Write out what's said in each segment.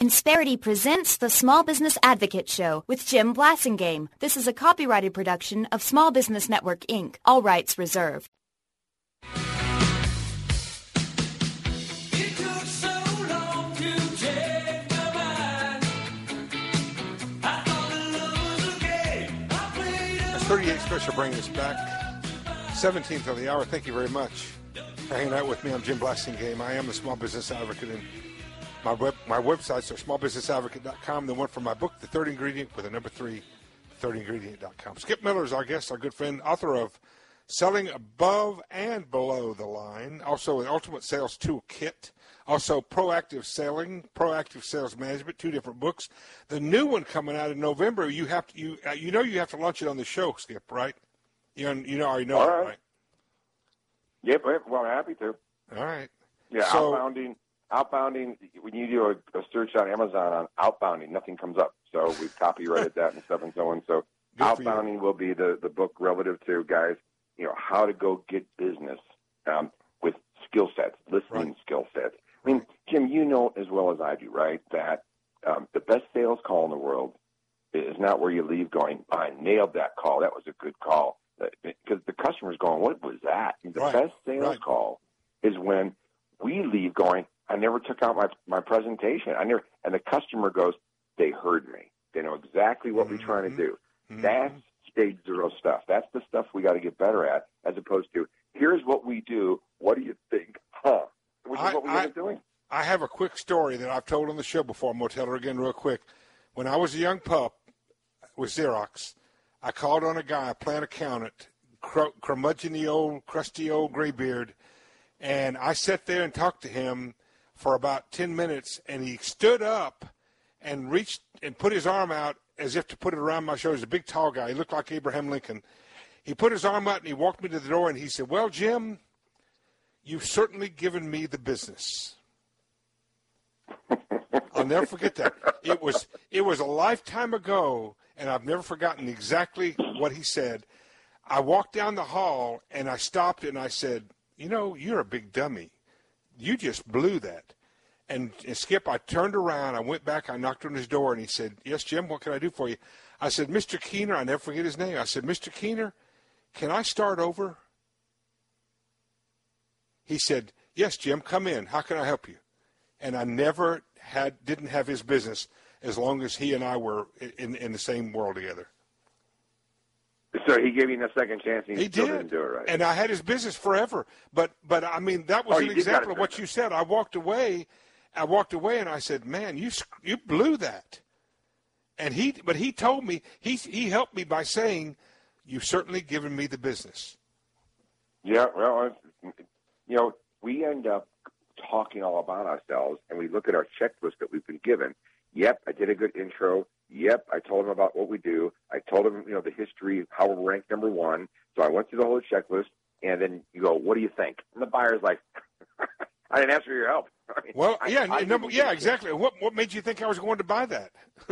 Insperity presents the Small Business Advocate Show with Jim Blasingame. This is a copyrighted production of Small Business Network, Inc. All rights reserved. It took so long to change my mind. I thought the love was a game. I played That's 38 Special bringing us back. 17th of the hour. Thank you very much for hanging out with me. I'm Jim Blasingame. I am the Small Business Advocate, and my websites are smallbusinessadvocate.com. The one for my book, The Third Ingredient, with the number 3, thirdingredient.com. Skip Miller is our guest, our good friend, author of Selling Above and Below the Line, also an Ultimate Sales Toolkit, also Proactive Selling, Proactive Sales Management, 2 different books. The new one coming out in November, you have to launch it on the show, Skip, right? You already know All that, right? right? Yep, well, happy to. All right. Yeah, So- outbounding, when you do a search on Amazon on outbounding, nothing comes up. So we've copyrighted that and stuff and so on. So Good for you. outbounding will be the book relative to, guys, how to go get business with skill sets, listening Right. skill sets. I mean, Jim, you know as well as I do, right, that the best sales call in the world is not where you leave going, I nailed that call. That was a good call. Because the customer's going, what was that? The Right. best sales Right. call is when we leave going, I never took out my presentation. And the customer goes, they heard me. They know exactly what we're trying to do. Mhm. That's stage 0 stuff. That's the stuff we got to get better at, as opposed to, here's what we do. What do you think? Which is what we've been doing. I have a quick story that I've told on the show before. I'm going to tell her again real quick. When I was a young pup with Xerox, I called on a guy, a plant accountant, curmudgeon-y old, crusty old graybeard, and I sat there and talked to him for about 10 minutes, and he stood up and reached and put his arm out as if to put it around my shoulders. A big, tall guy. He looked like Abraham Lincoln. He put his arm out, and he walked me to the door, and he said, well, Jim, you've certainly given me the business. I'll never forget that. It was a lifetime ago, and I've never forgotten exactly what he said. I walked down the hall, and I stopped, and I said, you're a big dummy. You just blew that. And Skip, I turned around, I went back, I knocked on his door, and he said, yes, Jim, what can I do for you? I said, Mr. Keener, I never forget his name. I said, Mr. Keener, can I start over? He said, yes, Jim, come in. How can I help you? And I never didn't have his business as long as he and I were in the same world together. So he gave you a second chance, and He still did. didn't do it right. And I had his business forever. But I mean, that was an you did example got of it what done. you said. I walked away, and I said, man, you blew that. And he told me, he helped me by saying, you've certainly given me the business. Yeah, well, we end up talking all about ourselves, and we look at our checklist that we've been given. Yep, I did a good intro. Yep, I told him about what we do. I told him, the history, how we're ranked number 1. So I went through the whole checklist, and then you go, what do you think? And the buyer's like, I didn't ask for your help. I mean, Well, I yeah, didn't exactly. What made you think I was going to buy that?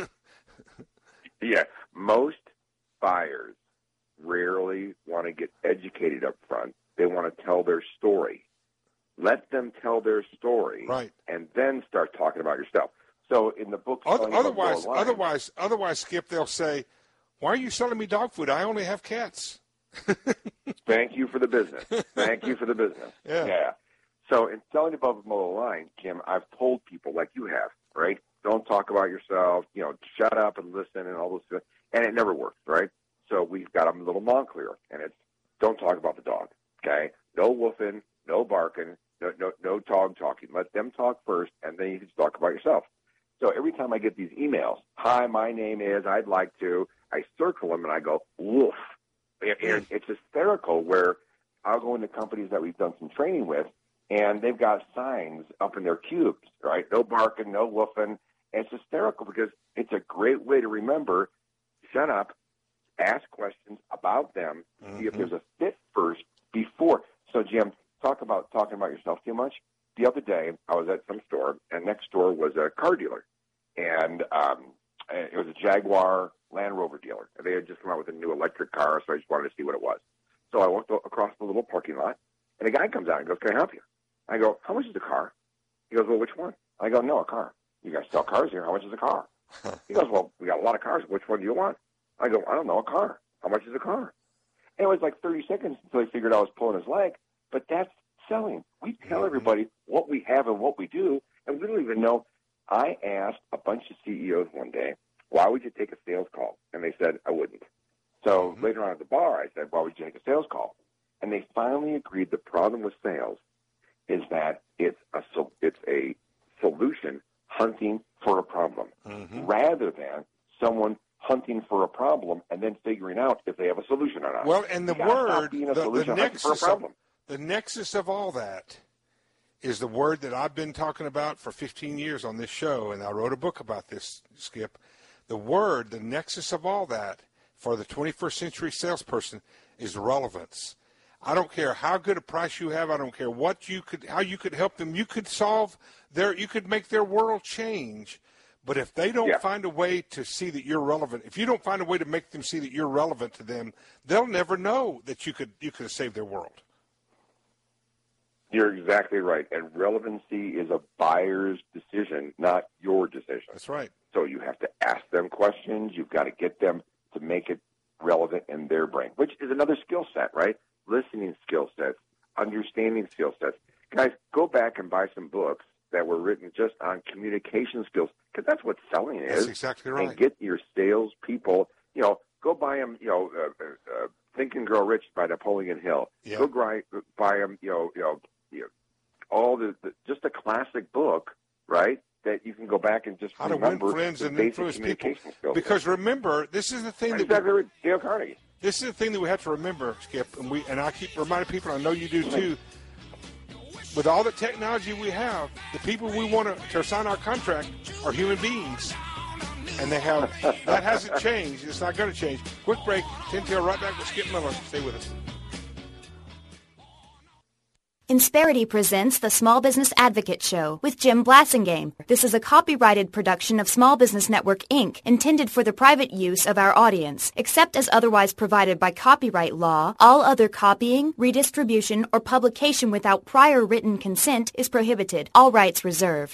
Yeah, most buyers rarely want to get educated up front. They want to tell their story. Let them tell their story, Right. and then start talking about yourself. So in the book, Otherwise, Skip, they'll say, why are you selling me dog food? I only have cats. Thank you for the business. Thank you for the business. Yeah. So in selling above the model line, Kim, I've told people like you have, right? Don't talk about yourself. Shut up and listen and all those stuff. And it never works, right? So we've got a little non-clear, and it's don't talk about the dog, okay? No woofing, no barking, no dog talking. Let them talk first, and then you can talk about yourself. So every time I get these emails, hi, my name is, I'd like to, I circle them and I go, woof. And it's hysterical where I'll go into companies that we've done some training with, and they've got signs up in their cubes, right? No barking, no woofing. And it's hysterical because it's a great way to remember, shut up, ask questions about them, see if there's a fit first before. So, Jim, talking about yourself too much. The other day, I was at some store, and next door was a car dealer. And it was a Jaguar Land Rover dealer. And they had just come out with a new electric car, so I just wanted to see what it was. So I walked across the little parking lot, and a guy comes out and goes, can I help you? I go, how much is the car? He goes, well, which one? I go, no, a car. you guys sell cars here. How much is a car? He goes, well, we got a lot of cars. Which one do you want? I go, I don't know, a car. How much is a car? And it was like 30 seconds until he figured I was pulling his leg. But that's selling. We tell everybody what we have and what we do, and we don't even know. I asked a bunch of CEOs one day, why would you take a sales call? And they said, I wouldn't. So later on at the bar, I said, why would you take a sales call? And they finally agreed the problem with sales is that it's a solution hunting for a problem rather than someone hunting for a problem and then figuring out if they have a solution or not. Well, and the You gotta stop word, being a solution hunting for a problem. the nexus of all that is the word that I've been talking about for 15 years on this show, and I wrote a book about this, Skip. The word, the nexus of all that for the 21st century salesperson is relevance. I don't care how good a price you have. I don't care how you could help them. You could you could make their world change. But if they don't find a way to see that you're relevant, if you don't find a way to make them see that you're relevant to them, they'll never know that you could have saved their world. You're exactly right. And relevancy is a buyer's decision, not your decision. That's right. So you have to ask them questions. You've got to get them to make it relevant in their brain, which is another skill set, right? Listening skill sets, understanding skill sets. Guys, go back and buy some books that were written just on communication skills, because that's what selling is. That's exactly right. And get your sales people, go buy them, Think and Grow Rich by Napoleon Hill. Yeah. Go buy them, all just a classic book, right? That you can go back and just How to remember win friends the and basic influence people. communication skills. Because remember, this is the thing That's that exactly right. Dale Carnegie. this is the thing that we have to remember, Skip, and I keep reminding people. I know you do too. With all the technology we have, the people we want to sign our contract are human beings, and that hasn't changed. It's not going to change. Quick break. 10 till right back with Skip Miller. Stay with us. Insperity presents the Small Business Advocate Show with Jim Blasingame. This is a copyrighted production of Small Business Network, Inc., intended for the private use of our audience. Except as otherwise provided by copyright law, all other copying, redistribution, or publication without prior written consent is prohibited. All rights reserved.